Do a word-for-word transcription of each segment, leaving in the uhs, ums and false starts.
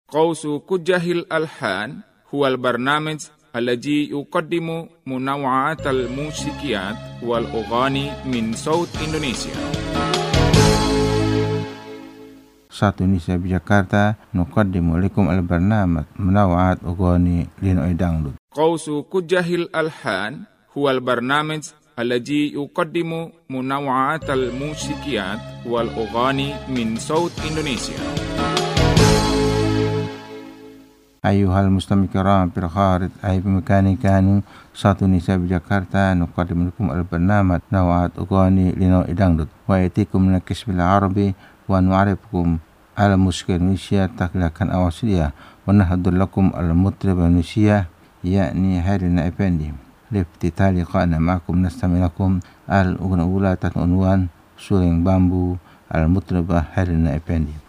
Qawsu Kujahil Alhan huwal barnamij الذي يقدم منوعات الموسيقيات والأغاني من صوت إندونيسيا. Satu Indonesia Jakarta nuqaddimu lakum al-barnamij munawwa'at ughani linoi dangdut. Qawsu Kujahil Alhan huwal barnamij الذي يقدم منوعات الموسيقيات والأغاني من صوت إندونيسيا. Ayuhal mustami kiram fil kharit ay bimekani kanu Satu Indonesia Jakarta nuqaddimu lakum al-barnamij munawwa'at ughani linoi dangdut wa yatikum min al-qismil arabi wa nu'arifukum ala musik Indonesia taklikan awasiliya wa nahdur lakum al-mutrib Indonesia yakni Hairina Effendi. Liftitali qana ma'akum nastami lakum al-ughna ula tahta unwan Suling Bambu al-mutrib Hairina Effendi.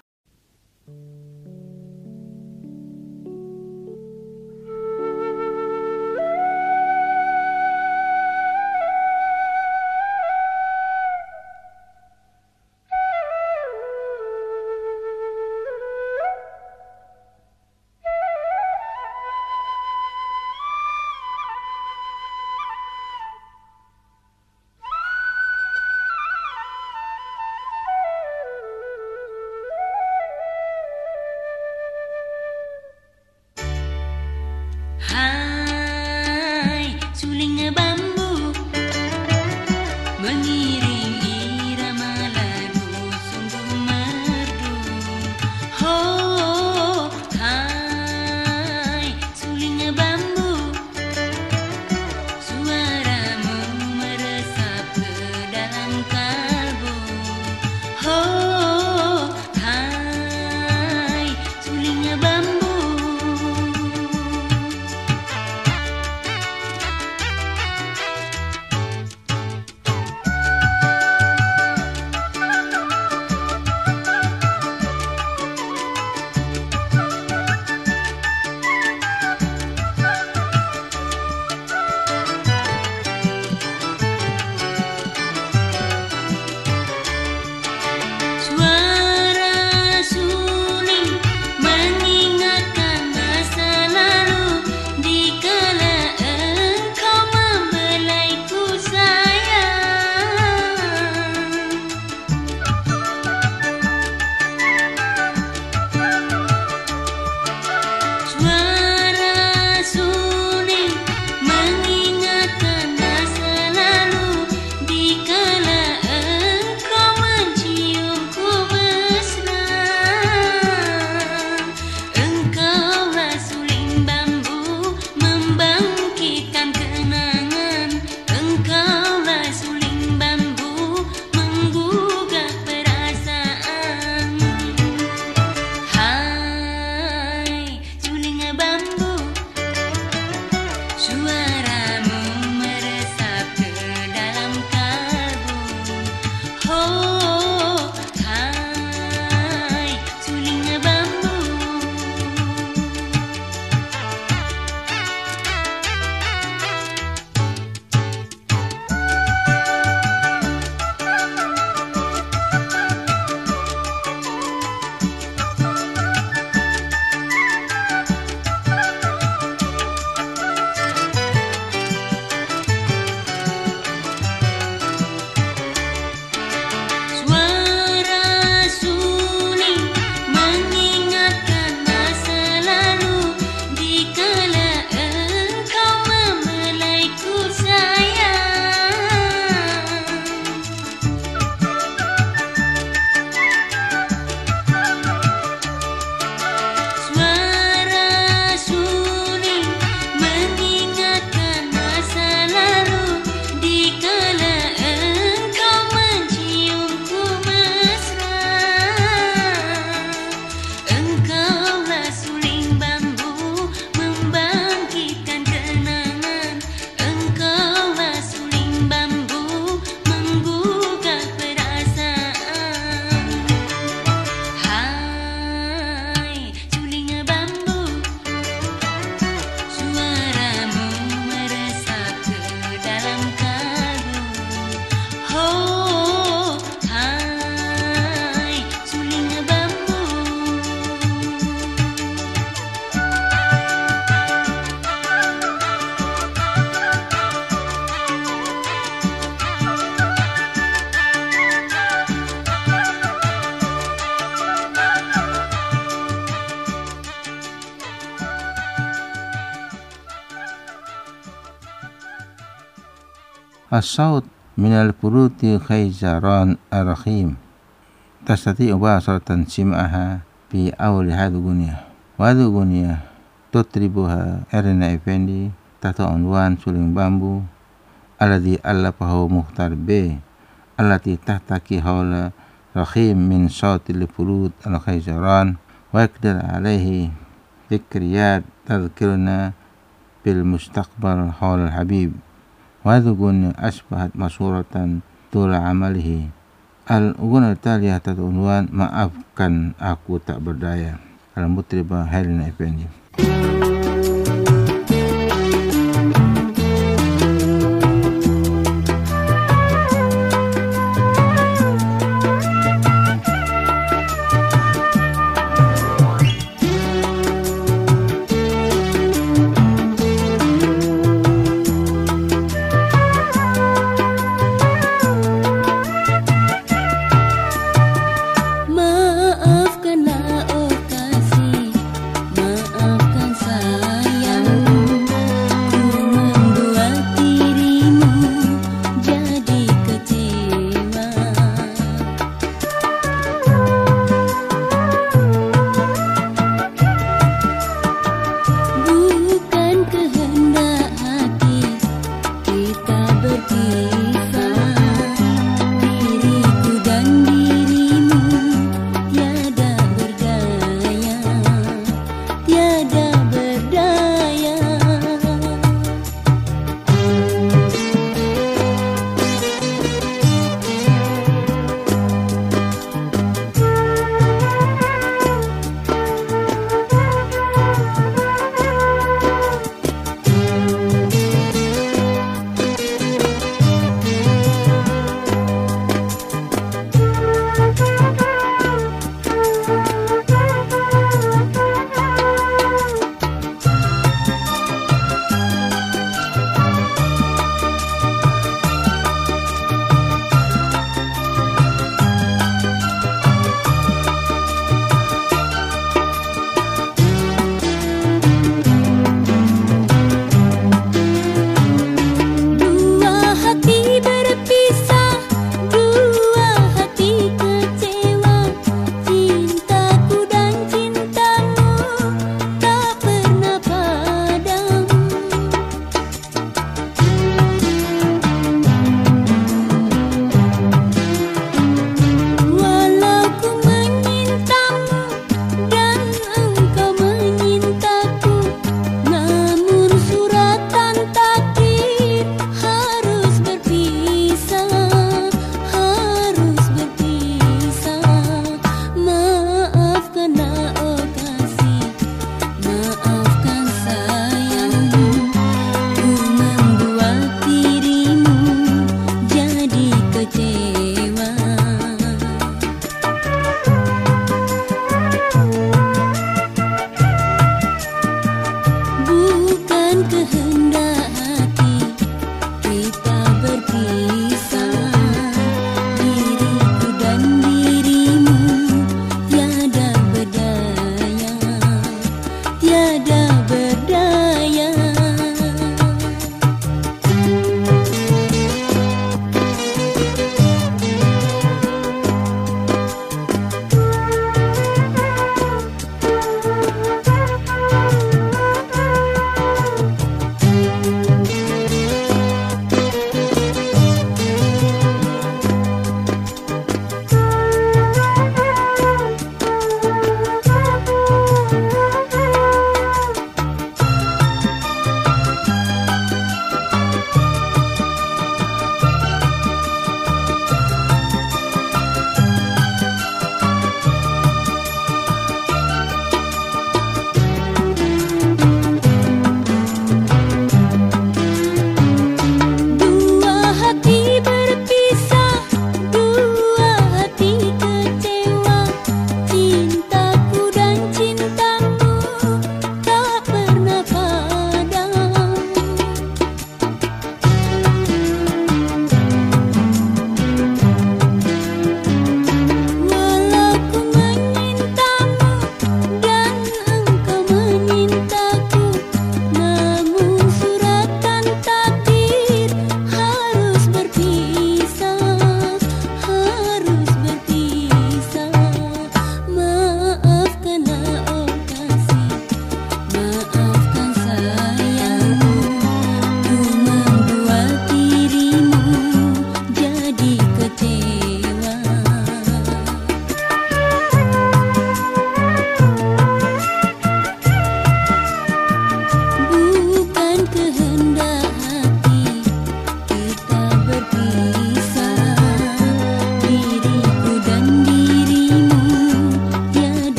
As-saut minal furuti khayzaran ar-rakhim tastati'u basaratan sim'aha fi awli hadhu gunyah wa hadhu gunyah tutribuha Erina Effendi tahta unwan suling bambu alladhi allafahu Mukhtar B allati tahtaki hawla rakhim min sautil furut al-khayzaran wa yakdar alaihi dhikriyat tadhkiruna bil mustaqbal hawla al-habib wa hadhu gunyah asbahat masuratan tula amalihi. Al-Ugun al-Taliyah tahta unwan maafkan aku tak berdaya. Al-Mutribah Erina Effendi.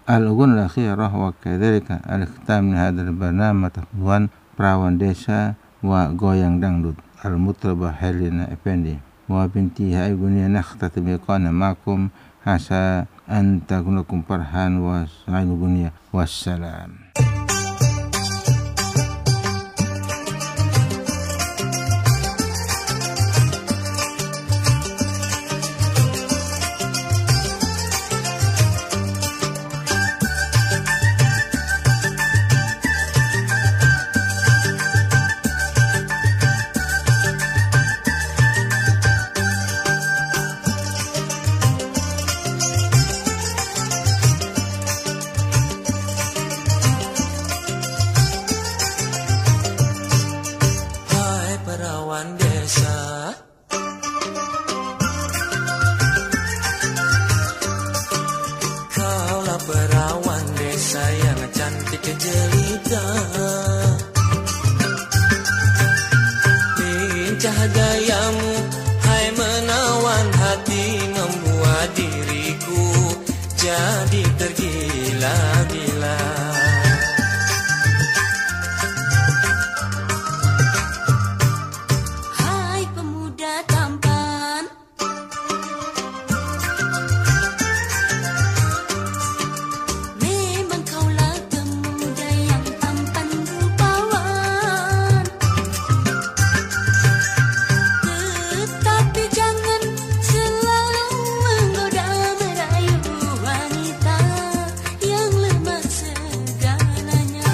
الغنى الأخيرة وكذلك الاختتام من هذا البرنامج تفضل perawan desa wa goyang dangdut al-mutlaba Helena Effendi wa binti hai bunya nakhtatim liqana makum hasa an takunakum farhan wa sa'inu bunya wassalam. Cahagayamu hai menawan hati, membuat diriku jadi tergila-gila. Hai pemuda tampan, memang kaulah pemuda yang tampan rupawan. Tetapi jangan selalu menggoda merayu wanita yang lemah segalanya.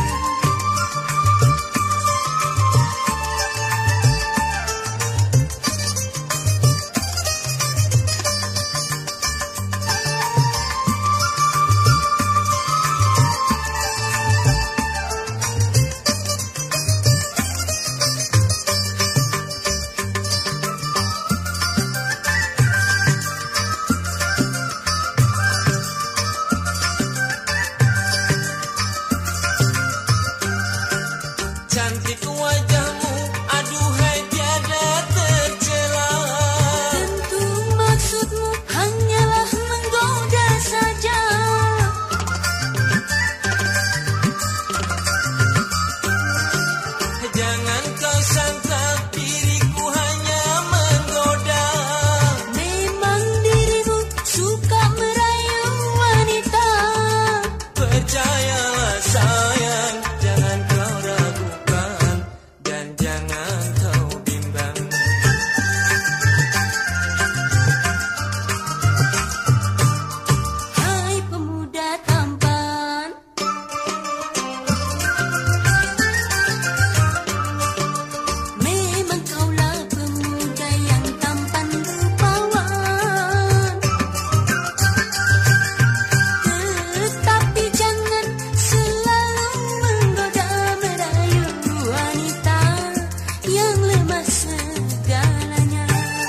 Cantik wajahmu, aduhai tiada tercela. Tentu maksudmu hanyalah menggoda saja. Jangan kau sangka diriku hanya menggoda. Memang dirimu suka merayu wanita. Percayalah sayang, jangan kau ragukan dan jangan kau bimbang. Hai pemuda tampan, memang kaulah pemuda yang tampan rupawan. Tetapi jangan selalu menggoda merayu wanita yang lemah segalanya.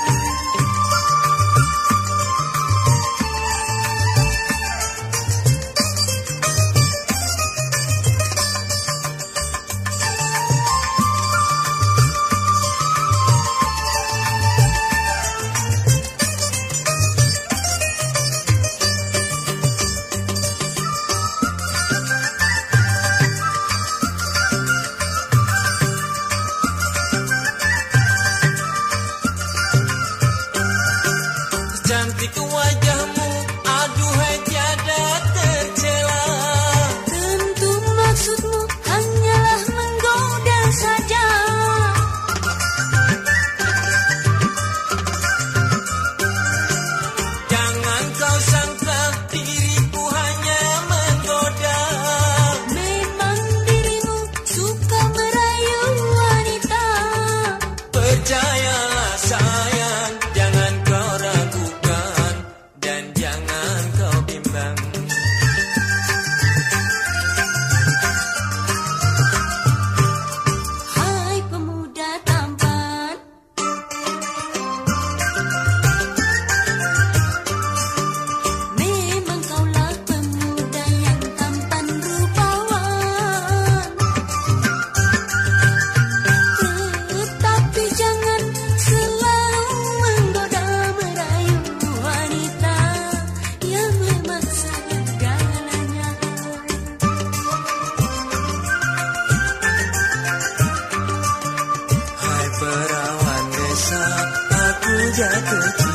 Cantik wajahmu, aduhai tiada tercela. Tentu maksudmu hanyalah menggoda saja. Jangan kau sangka diriku hanya menggoda. Memang dirimu suka merayu wanita. Percayalah sayang, jangan kau ragukan dan jangan kau bimbang. Hai pemuda tampan, memang kaulah pemuda yang tampan rupawan. Tetapi jangan perawan desa, aku jatuh cinta.